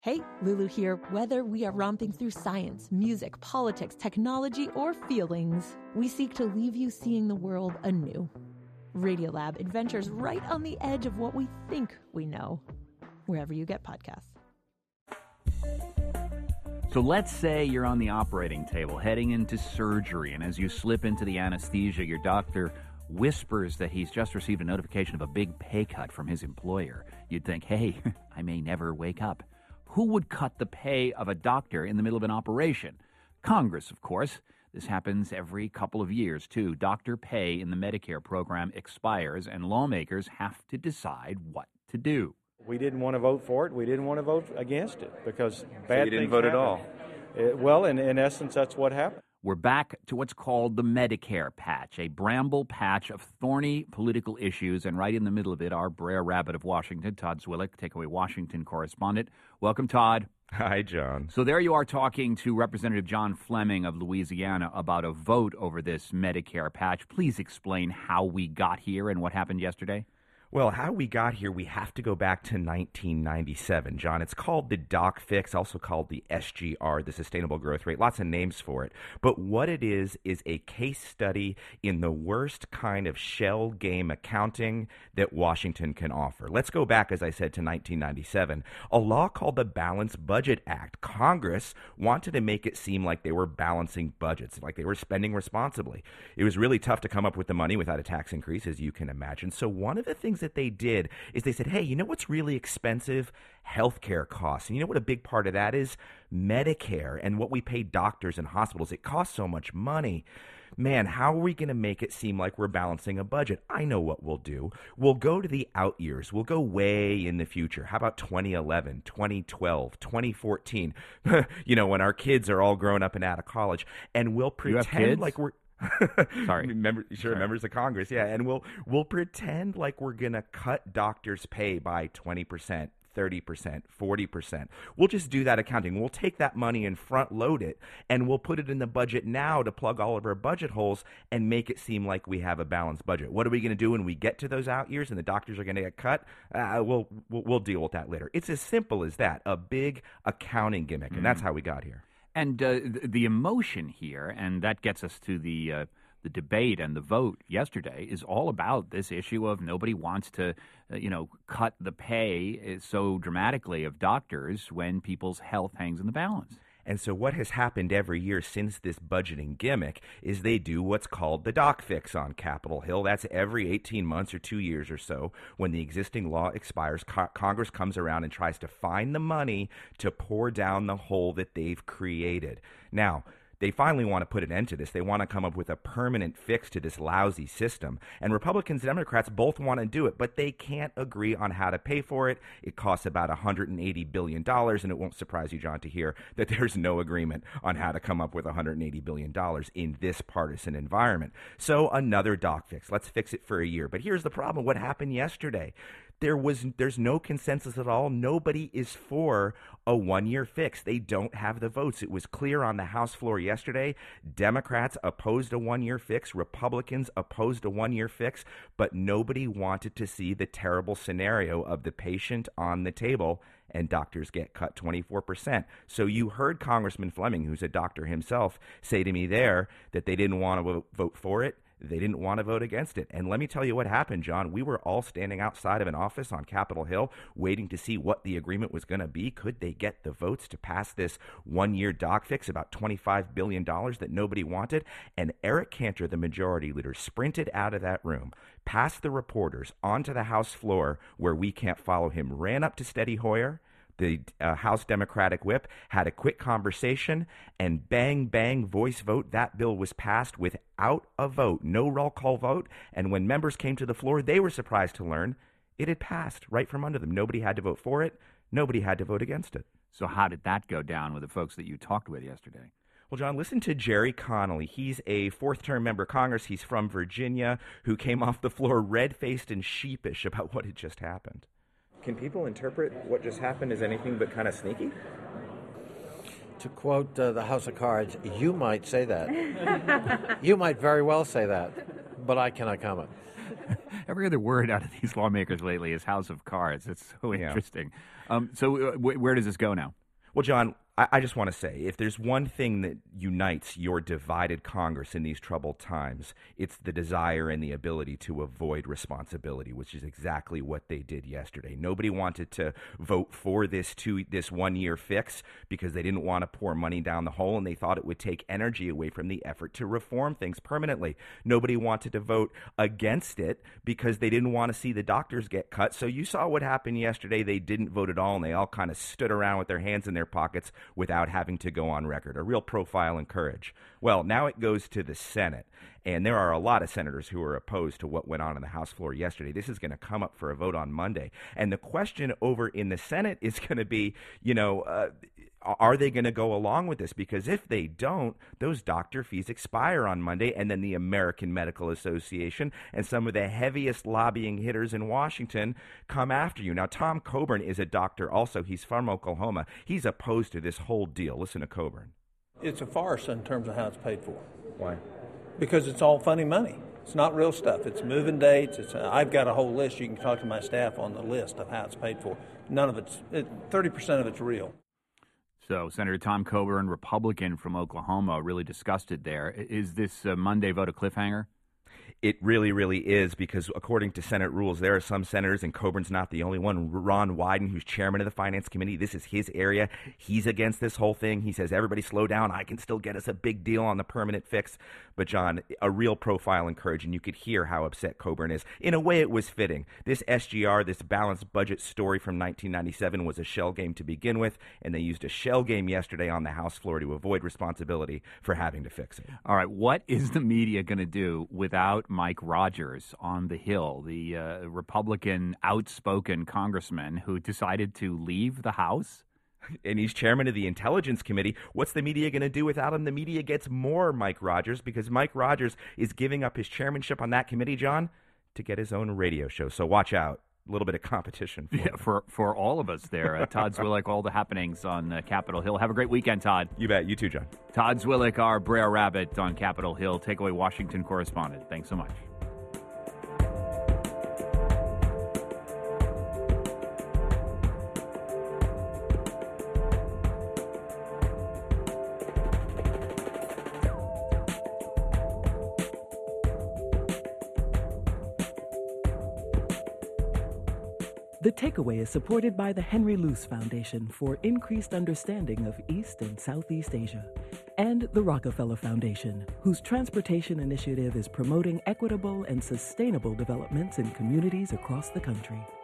Hey, Lulu here. Whether we are romping through science, music, politics, technology, or feelings, we seek to leave you seeing the world anew. Radiolab adventures right on the edge of what we think we know, wherever you get podcasts. So let's say you're on the operating table heading into surgery, and as you slip into the anesthesia, your doctor whispers that he's just received a notification of a big pay cut from his employer. You'd think, hey, I may never wake up. Who would cut the pay of a doctor in the middle of an operation? Congress, of course. This happens every couple of years, too. Doctor pay in the Medicare program expires, and lawmakers have to decide what to do. We didn't want to vote for it. We didn't want to vote against it because bad things So you didn't vote happen. at all? Well, in essence, that's what happened. We're back to what's called the Medicare patch, a bramble patch of thorny political issues, and right in the middle of it, our Brer Rabbit of Washington, Todd Zwillich, Takeaway Washington correspondent. Welcome, Todd. Hi, John. So there you are talking to Representative John Fleming of Louisiana about a vote over this Medicare patch. Please explain how we got here and what happened yesterday. Well, how we got here, we have to go back to 1997, John. It's called the Doc Fix, also called the SGR, the Sustainable Growth Rate. Lots of names for it. But what it is a case study in the worst kind of shell game accounting that Washington can offer. Let's go back, as I said, to 1997. A law called the Balanced Budget Act. Congress wanted to make it seem like they were balancing budgets, like they were spending responsibly. It was really tough to come up with the money without a tax increase, as you can imagine. So one of the things that they did is they said, hey, you know what's really expensive? Healthcare costs. And you know what a big part of that is? Medicare and what we pay doctors and hospitals. It costs so much money. Man, how are we going to make it seem like we're balancing a budget? I know what we'll do. We'll go to the out years. We'll go way in the future. How about 2011, 2012, 2014? You know, when our kids are all grown up and out of college. And we'll pretend like we're... Sorry. Members of Congress, yeah. And we'll pretend like we're going to cut doctors' pay by 20%, 30%, 40%. We'll just do that accounting. We'll take that money and front load it, and we'll put it in the budget now to plug all of our budget holes and make it seem like we have a balanced budget. What are we going to do when we get to those out years and the doctors are going to get cut? We'll deal with that later. It's as simple as that, a big accounting gimmick, and that's how we got here. And the emotion here, and that gets us to the debate and the vote yesterday, is all about this issue of nobody wants to, cut the pay so dramatically of doctors when people's health hangs in the balance. And so what has happened every year since this budgeting gimmick is they do what's called the Doc Fix on Capitol Hill. That's every 18 months or 2 years or so. When the existing law expires, Congress comes around and tries to find the money to pour down the hole that they've created. Now, they finally want to put an end to this. They want to come up with a permanent fix to this lousy system. And Republicans and Democrats both want to do it, but they can't agree on how to pay for it. It costs about $180 billion, and it won't surprise you, John, to hear that there's no agreement on how to come up with $180 billion in this partisan environment. So another Doc Fix. Let's fix it for a year. But here's the problem. What happened yesterday? There's no consensus at all. Nobody is for a one-year fix. They don't have the votes. It was clear on the House floor yesterday. Democrats opposed a one-year fix. Republicans opposed a one-year fix. But nobody wanted to see the terrible scenario of the patient on the table and doctors get cut 24%. So you heard Congressman Fleming, who's a doctor himself, say to me there that they didn't want to vote for it. They didn't want to vote against it. And let me tell you what happened, John. We were all standing outside of an office on Capitol Hill waiting to see what the agreement was going to be. Could they get the votes to pass this one-year Doc Fix, about $25 billion that nobody wanted? And Eric Cantor, the majority leader, sprinted out of that room, past the reporters, onto the House floor where we can't follow him, ran up to Steny Hoyer, the House Democratic whip, had a quick conversation, and bang, bang, voice vote. That bill was passed without a vote, no roll call vote. And when members came to the floor, they were surprised to learn it had passed right from under them. Nobody had to vote for it. Nobody had to vote against it. So how did that go down with the folks that you talked with yesterday? Well, John, listen to Jerry Connolly. He's a fourth-term member of Congress. He's from Virginia, who came off the floor red-faced and sheepish about what had just happened. Can people interpret what just happened as anything but kind of sneaky? To quote the House of Cards, you might say that. You might very well say that, but I cannot comment. Every other word out of these lawmakers lately is House of Cards. It's so interesting. So where does this go now? Well, John, I just want to say, if there's one thing that unites your divided Congress in these troubled times, it's the desire and the ability to avoid responsibility, which is exactly what they did yesterday. Nobody wanted to vote for this 1-year fix because they didn't want to pour money down the hole, and they thought it would take energy away from the effort to reform things permanently. Nobody wanted to vote against it because they didn't want to see the doctors get cut. So you saw what happened yesterday. They didn't vote at all, and they all kind of stood around with their hands in their pockets without having to go on record. A real profile in courage. Well, now it goes to the Senate, and there are a lot of senators who are opposed to what went on the House floor yesterday. This is going to come up for a vote on Monday. And the question over in the Senate is going to be, are they going to go along with this? Because if they don't, those doctor fees expire on Monday, and then the American Medical Association and some of the heaviest lobbying hitters in Washington come after you. Now, Tom Coburn is a doctor also. He's from Oklahoma. He's opposed to this whole deal. Listen to Coburn. It's a farce in terms of how it's paid for. Why? Because it's all funny money. It's not real stuff. It's moving dates. I've got a whole list. You can talk to my staff on the list of how it's paid for. 30% of it's real. So Senator Tom Coburn, Republican from Oklahoma, really disgusted there. Is this Monday vote a cliffhanger? It really, really is, because according to Senate rules, there are some senators, and Coburn's not the only one. Ron Wyden, who's chairman of the Finance Committee, this is his area. He's against this whole thing. He says, everybody slow down. I can still get us a big deal on the permanent fix. But, John, a real profile in courage, and you could hear how upset Coburn is. In a way, it was fitting. This SGR, this balanced budget story from 1997, was a shell game to begin with, and they used a shell game yesterday on the House floor to avoid responsibility for having to fix it. All right, what is the media going to do without Mike Rogers on the Hill, the Republican outspoken congressman who decided to leave the House? And he's chairman of the Intelligence Committee. What's the media going to do without him? The media gets more Mike Rogers, because Mike Rogers is giving up his chairmanship on that committee, John, to get his own radio show. So watch out. A little bit of competition for all of us there. Todd Zwillich, all the happenings on Capitol Hill. Have a great weekend, Todd. You bet. You too, John. Todd Zwillich, our Brer Rabbit on Capitol Hill, Takeaway Washington correspondent. Thanks so much. The Takeaway is supported by the Henry Luce Foundation for increased understanding of East and Southeast Asia, and the Rockefeller Foundation, whose transportation initiative is promoting equitable and sustainable developments in communities across the country.